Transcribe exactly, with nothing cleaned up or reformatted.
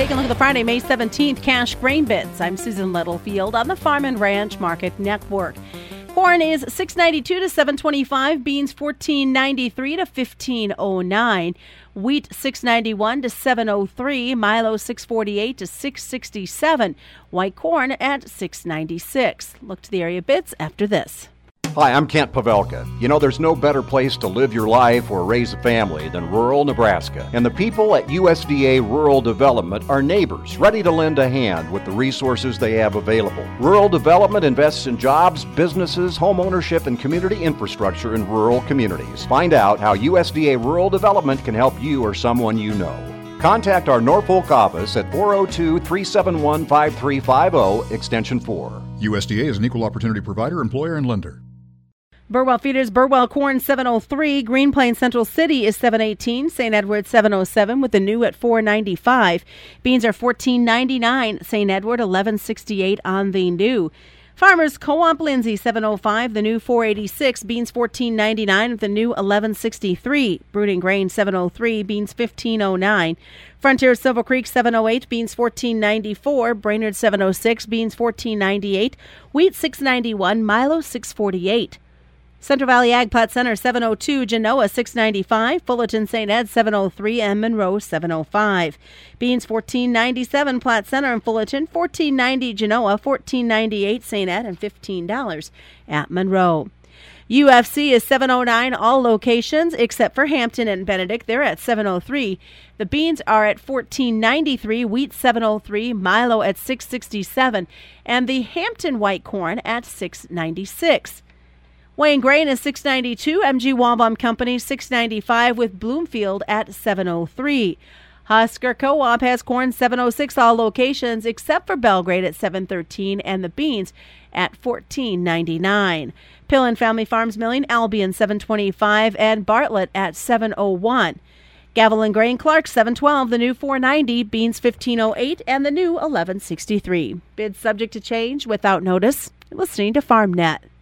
Taking a look at the Friday, May seventeenth cash grain bits. I'm Susan Littlefield on the Farm and Ranch Market Network. Corn is six ninety-two to seven twenty-five, beans fourteen ninety-three to fifteen oh nine, wheat six ninety-one to seven oh three, milo six forty-eight to six sixty-seven, white corn at six ninety-six. Look to the area bits after this. Hi, I'm Kent Pavelka. You know, there's no better place to live your life or raise a family than rural Nebraska. And the people at U S D A Rural Development are neighbors, ready to lend a hand with the resources they have available. Rural Development invests in jobs, businesses, home ownership, and community infrastructure in rural communities. Find out how U S D A Rural Development can help you or someone you know. Contact our Norfolk office at four oh two, three seven one, five three five oh, extension four. U S D A is an equal opportunity provider, employer, and lender. Burwell Feeders, Burwell Corn seven oh three, Green Plains Central City is seven eighteen, Saint Edward seven oh seven with the new at four ninety-five. Beans are fourteen ninety-nine, Saint Edward eleven sixty-eight on the new. Farmers Co-op Lindsay seven oh five, the new four eighty-six, beans fourteen ninety-nine with the new eleven sixty-three. Brooding Grain seven oh three, beans fifteen oh nine. Frontier Silver Creek seven oh eight, beans fourteen ninety-four. Brainerd seven oh six, beans fourteen ninety-eight. Wheat six ninety-one, milo six forty-eight. Central Valley Ag Pot Center seven oh two, Genoa six ninety-five, Fullerton Saint Ed seven oh three, and Monroe seven oh five. Beans fourteen ninety-seven, Platte Center and Fullerton, fourteen ninety Genoa, fourteen ninety-eight Saint Ed, and fifteen dollars at Monroe. U F C is seven oh nine, all locations except for Hampton and Benedict. They're at seven oh three. The beans are at fourteen ninety-three, wheat seven oh three, milo at six sixty-seven, and the Hampton white corn at six ninety-six. Wayne Grain is six ninety-two, M G Walbaum Company six ninety-five with Bloomfield at seven oh three. Husker Co-op has corn seven oh six, all locations except for Belgrade at seven thirteen, and the beans at fourteen ninety-nine. Pillen Family Farms Milling, Albion seven twenty-five, and Bartlett at seven oh one. Gavilan Grain Clark seven twelve, the new four ninety, beans fifteen oh eight, and the new eleven sixty-three. Bids subject to change without notice. You're listening to FarmNet.